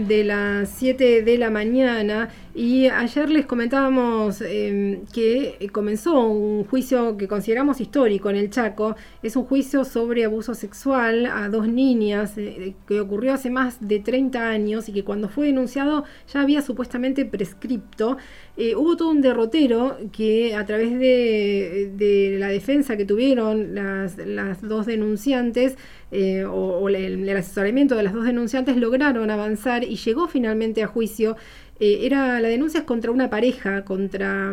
de las 7 de la mañana y ayer les comentábamos que comenzó un juicio que consideramos histórico en el Chaco. Es un juicio sobre abuso sexual a 2 niñas que ocurrió hace más de 30 años y que cuando fue denunciado ya había supuestamente prescripto. Hubo todo un derrotero que a través de la defensa que tuvieron las 2 denunciantes o el asesoramiento de las 2 denunciantes lograron avanzar y llegó finalmente a juicio. La denuncia es contra una pareja, contra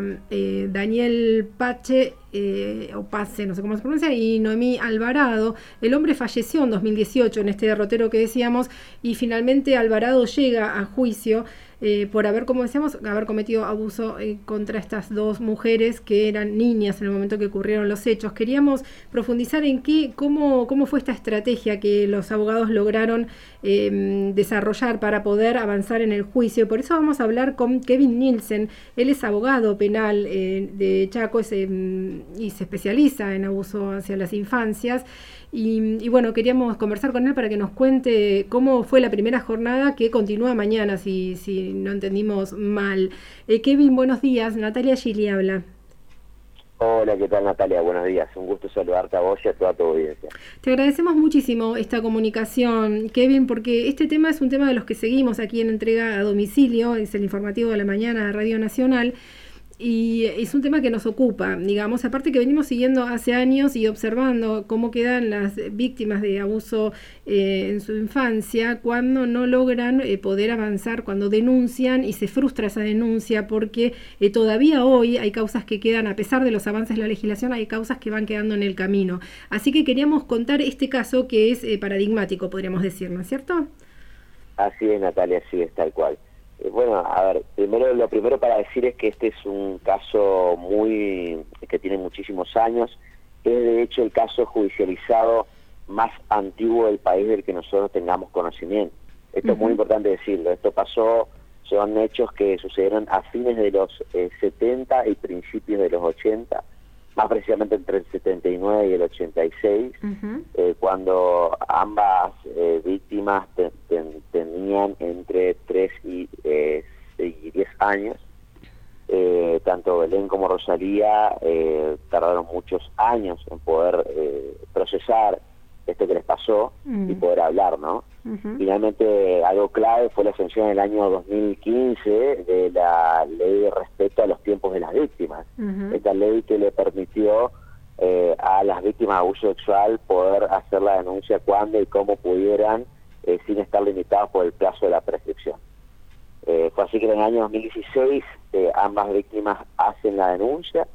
Daniel Pache, o Pace, no sé cómo se pronuncia, y Noemí Alvarado. El hombre falleció en 2018 en este derrotero que decíamos, y finalmente Alvarado llega a juicio por haber, como decíamos, haber cometido abuso contra estas 2 mujeres que eran niñas en el momento que ocurrieron los hechos. Queríamos profundizar en cómo fue esta estrategia que los abogados lograron desarrollar para poder avanzar en el juicio. Por eso vamos a hablar con Kevin Nielsen. Él es abogado penal de Chaco y se especializa en abuso hacia las infancias. Y bueno, queríamos conversar con él para que nos cuente cómo fue la primera jornada, que continúa mañana, si no entendimos mal. Kevin, buenos días. Natalia Gili habla. Hola, ¿qué tal, Natalia? Buenos días. Un gusto saludarte a vos y a toda tu audiencia. Te agradecemos muchísimo esta comunicación, Kevin, porque este tema es un tema de los que seguimos aquí en Entrega a Domicilio, es el informativo de la mañana de Radio Nacional. Y es un tema que nos ocupa, digamos, aparte que venimos siguiendo hace años y observando cómo quedan las víctimas de abuso en su infancia cuando no logran poder avanzar, cuando denuncian y se frustra esa denuncia porque todavía hoy hay causas que quedan, a pesar de los avances de la legislación, hay causas que van quedando en el camino. Así que queríamos contar este caso que es paradigmático, podríamos decir, ¿no es cierto? Así es, Natalia, así es, tal cual. Bueno, a ver, lo primero para decir es que este es un caso que tiene muchísimos años. Es de hecho el caso judicializado más antiguo del país del que nosotros tengamos conocimiento. Esto es muy importante decirlo. Esto son hechos que sucedieron a fines de los 70 y principios de los 80, más precisamente entre el 79 y el 86, cuando ambas víctimas tenían entre 3 y 10 años. Tanto Belén como Rosalía tardaron muchos años en poder procesar esto que les pasó y poder hablar, ¿no? Finalmente, algo clave fue la sanción en el año 2015 de la Ley de Respeto a los Tiempos de las Víctimas. Esta ley que le permitió a las víctimas de abuso sexual poder hacer la denuncia cuando y cómo pudieran, sin estar limitados por el plazo de la prescripción. Fue así que en el año 2016 ambas víctimas hacen la denuncia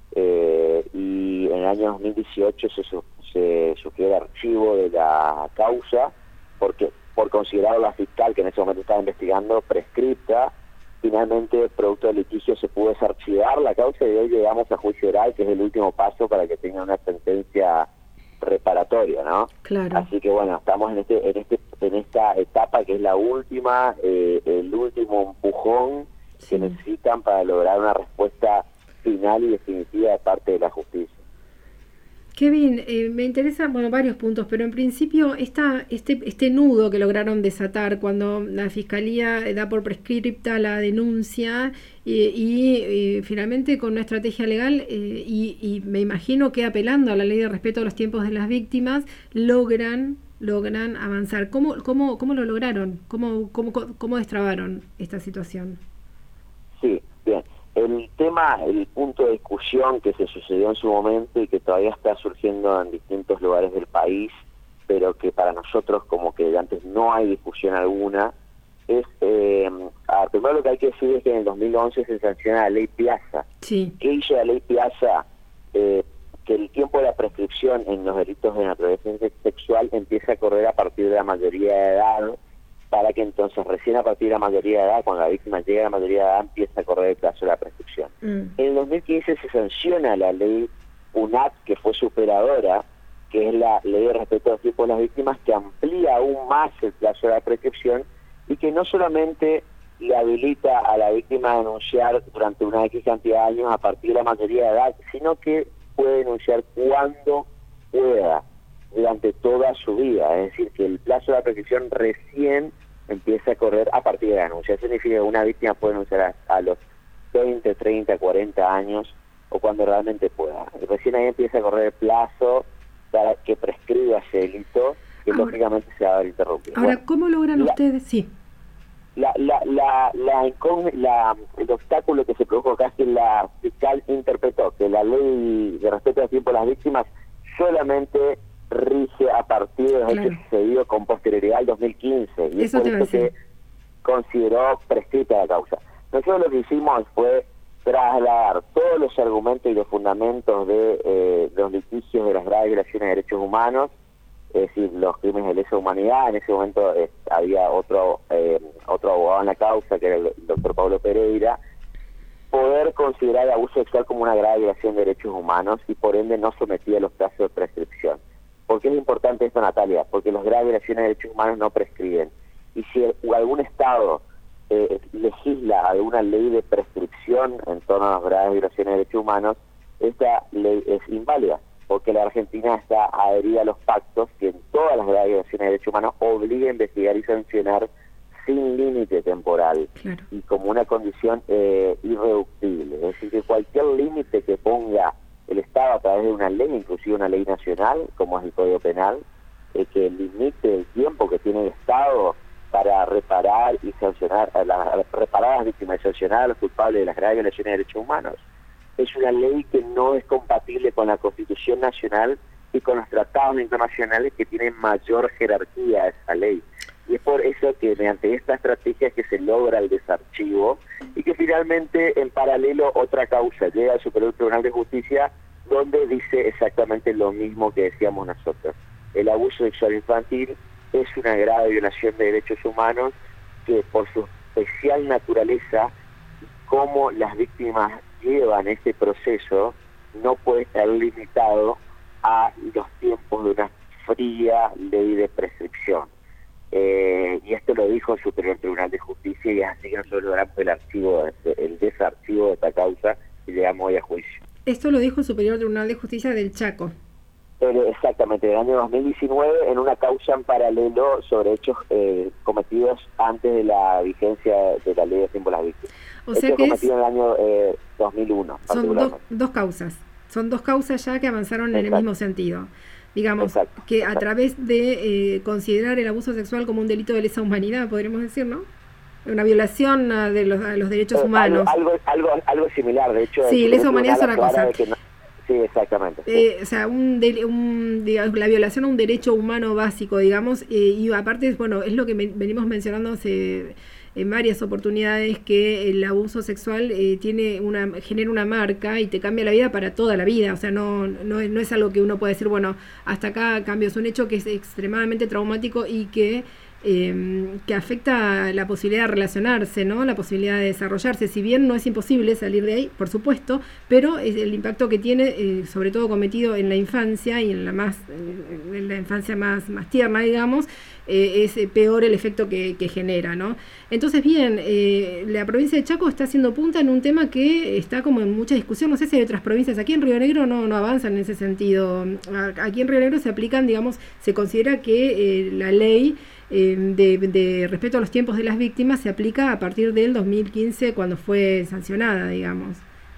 y en el año 2018 se sugiere el archivo de la causa porque por considerar la fiscal, que en ese momento estaba investigando, prescripta. Finalmente, producto del litigio, se pudo desarchivar la causa y hoy llegamos a juicio oral, que es el último paso para que tenga una sentencia reparatoria, ¿no? Claro. Así que bueno, estamos en esta etapa que es la última, el último empujón que necesitan para lograr una respuesta final y definitiva de parte de la justicia. Kevin, me interesan varios puntos, pero en principio este nudo que lograron desatar cuando la Fiscalía da por prescripta la denuncia y finalmente con una estrategia legal y me imagino que apelando a la Ley de Respeto a los Tiempos de las Víctimas logran avanzar. ¿Cómo lo lograron? ¿Cómo destrabaron esta situación? Sí, bien. El punto de discusión que se sucedió en su momento y que todavía está surgiendo en distintos lugares del país, pero que para nosotros como que antes no hay discusión alguna, es, primero lo que hay que decir es que en el 2011 se sanciona la Ley Piazza. Sí. ¿Qué hizo la Ley Piazza? Que el tiempo de la prescripción en los delitos de naturaleza sexual empieza a correr a partir de la mayoría de edad, para que entonces recién a partir de la mayoría de edad, cuando la víctima llega a la mayoría de edad, empieza a correr el plazo de la prescripción. En el 2015 se sanciona la ley UNAT, que fue superadora, que es la Ley de Respeto a los Tiempos de las Víctimas, que amplía aún más el plazo de la prescripción y que no solamente le habilita a la víctima a denunciar durante una X cantidad de años a partir de la mayoría de edad, sino que puede denunciar cuando pueda, durante toda su vida. Es decir, que el plazo de la prescripción recién empieza a correr a partir denuncia. Eso significa que una víctima puede denunciar a los 20, 30, 40 años o cuando realmente pueda. Y recién ahí empieza a correr el plazo para que prescriba ese delito, que ahora, lógicamente se va a ver interrumpido. Ahora, bueno, ¿cómo logran ustedes? Sí. El obstáculo que se produjo acá es que la fiscal interpretó que la ley de respeto al tiempo de las víctimas solamente rige a partir de los hechos sucedidos con posterioridad al 2015, y eso es por eso que consideró prescrita la causa. Nosotros lo que hicimos fue trasladar todos los argumentos y los fundamentos de los litigios de las graves violaciones de derechos humanos, es decir, los crímenes de lesa humanidad. En ese momento había otro abogado en la causa, que era el doctor Pablo Pereira, poder considerar el abuso sexual como una grave violación de derechos humanos y por ende no sometía a los plazos de prescripción. ¿Por qué es importante esto, Natalia? Porque las graves violaciones de derechos humanos no prescriben. Y si algún Estado legisla alguna ley de prescripción en torno a las graves violaciones de derechos humanos, esta ley es inválida, porque la Argentina está adherida a los pactos que en todas las graves violaciones de derechos humanos obliga a investigar y sancionar sin límite temporal, y como una condición irreductible. Es decir, que cualquier límite que ponga el Estado a través de una ley, inclusive una ley nacional, como es el Código Penal, que limite el tiempo que tiene el Estado para reparar y sancionar reparar a las víctimas y sancionar a los culpables de las graves violaciones de derechos humanos, es una ley que no es compatible con la Constitución Nacional y con los tratados internacionales que tienen mayor jerarquía a esa ley. Y es por eso que mediante esta estrategia es que se logra el desarchivo y que finalmente en paralelo otra causa llega al Superior Tribunal de Justicia, donde dice exactamente lo mismo que decíamos nosotros. El abuso sexual infantil es una grave violación de derechos humanos que por su especial naturaleza, como las víctimas llevan este proceso, no puede estar limitado a los tiempos de una fría ley de prescripción. Y esto lo dijo el Superior Tribunal de Justicia, y es así que nosotros logramos el desarchivo de esta causa y llegamos hoy a juicio. Esto lo dijo el Superior Tribunal de Justicia del Chaco. Exactamente, en el año 2019, en una causa en paralelo sobre hechos cometidos antes de la vigencia de la ley de tiempo de las víctimas. O sea que cometido en el año 2001. Son dos causas. Son dos causas ya que avanzaron en el mismo sentido. Digamos, que a través de considerar el abuso sexual como un delito de lesa humanidad, podríamos decir, ¿no? Una violación a los derechos humanos. Algo similar, de hecho. Sí, lesa humanidad es otra cosa. Sí, exactamente. O sea, digamos, la violación a un derecho humano básico, digamos, y aparte, bueno, es lo que venimos mencionando en varias oportunidades, que el abuso sexual genera una marca y te cambia la vida para toda la vida. O sea, no es algo que uno puede decir, bueno, hasta acá cambio. Es un hecho que es extremadamente traumático y que afecta la posibilidad de relacionarse, ¿no? La posibilidad de desarrollarse. Si bien no es imposible salir de ahí, por supuesto, pero es el impacto que tiene, sobre todo cometido en la infancia y en la infancia más tierna, digamos, es peor el efecto que genera, ¿no? Entonces, bien, la provincia de Chaco está haciendo punta en un tema que está como en mucha discusión. No sé si hay otras provincias. Aquí en Río Negro no avanzan en ese sentido. Aquí en Río Negro se aplican, digamos, se considera que la ley de respeto a los tiempos de las víctimas se aplica a partir del 2015, cuando fue sancionada, digamos.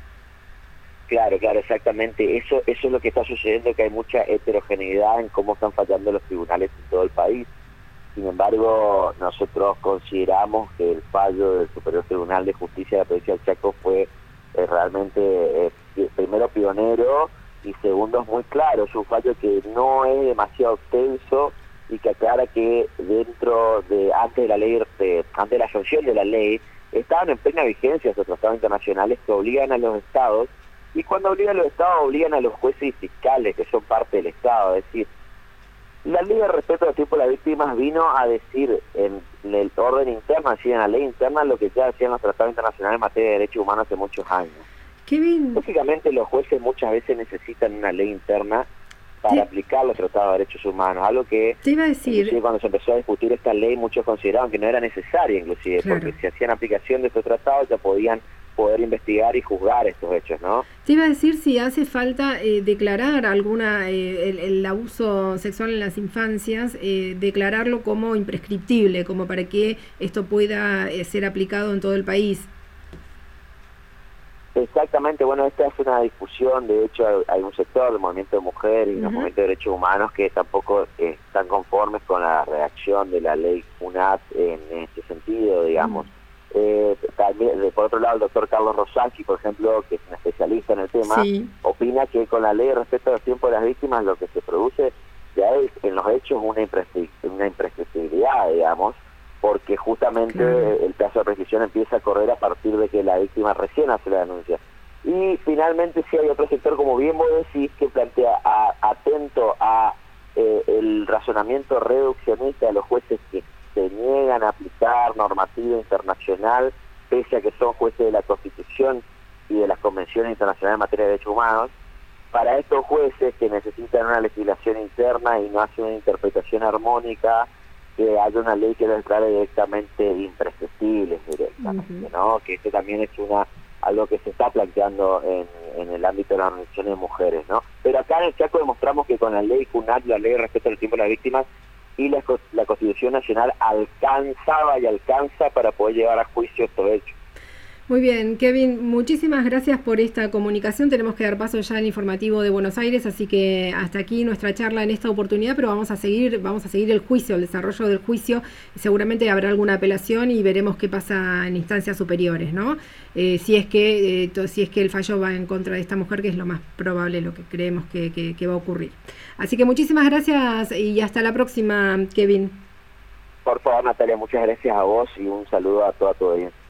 Claro, exactamente. Eso es lo que está sucediendo, que hay mucha heterogeneidad en cómo están fallando los tribunales en todo el país. Sin embargo, nosotros consideramos que el fallo del Superior Tribunal de Justicia de la provincia del Chaco fue realmente, primero, pionero, y segundo, es muy claro. Es un fallo que no es demasiado extenso y que aclara que antes de la sanción de la ley, estaban en plena vigencia esos tratados internacionales que obligan a los estados, y cuando obligan a los estados, obligan a los jueces y fiscales, que son parte del Estado. Es decir, la ley de respeto a los tiempos de las víctimas vino a decir en el orden interno, así en la ley interna, lo que ya hacían los tratados internacionales en materia de derechos humanos hace muchos años. Qué bien. Lógicamente los jueces muchas veces necesitan una ley interna para aplicar los tratados de derechos humanos, algo que te iba a decir, cuando se empezó a discutir esta ley, muchos consideraban que no era necesaria, inclusive, porque si hacían aplicación de estos tratados ya podían poder investigar y juzgar estos hechos, ¿no? Te iba a decir si hace falta declarar el abuso sexual en las infancias, declararlo como imprescriptible, como para que esto pueda ser aplicado en todo el país. Exactamente, bueno, esta es una discusión. De hecho hay un sector del movimiento de mujeres y los movimientos de derechos humanos que tampoco están conformes con la redacción de la ley FUNAT en este sentido, digamos. También, por otro lado, el doctor Carlos Rosacchi, por ejemplo, que es un especialista en el tema, sí, opina que con la ley de respeto a los tiempos de las víctimas lo que se produce ya es en los hechos una imprescriptibilidad, digamos, porque justamente el plazo de prescripción empieza a correr a partir de que la víctima recién hace la denuncia. Y finalmente sí hay otro sector, como bien vos decís, que plantea atento a el razonamiento reduccionista de los jueces que se niegan a aplicar normativa internacional, pese a que son jueces de la Constitución y de las convenciones internacionales en materia de derechos humanos. Para estos jueces que necesitan una legislación interna y no hacen una interpretación armónica, que haya una ley que lo declare directamente imprescriptibles directamente, ¿no? Que este también es algo que se está planteando en el ámbito de las organizaciones de mujeres, ¿no? Pero acá en el Chaco demostramos que con la ley FUNAT, la ley de respeto al tiempo de las víctimas, y la Constitución Nacional alcanzaba y alcanza para poder llevar a juicio estos hechos. Muy bien, Kevin, muchísimas gracias por esta comunicación. Tenemos que dar paso ya al informativo de Buenos Aires, así que hasta aquí nuestra charla en esta oportunidad, pero vamos a seguir el juicio, el desarrollo del juicio. Seguramente habrá alguna apelación y veremos qué pasa en instancias superiores, ¿no? Si es que el fallo va en contra de esta mujer, que es lo más probable, lo que creemos que va a ocurrir. Así que muchísimas gracias y hasta la próxima, Kevin. Por favor, Natalia, muchas gracias a vos y un saludo a toda tu audiencia.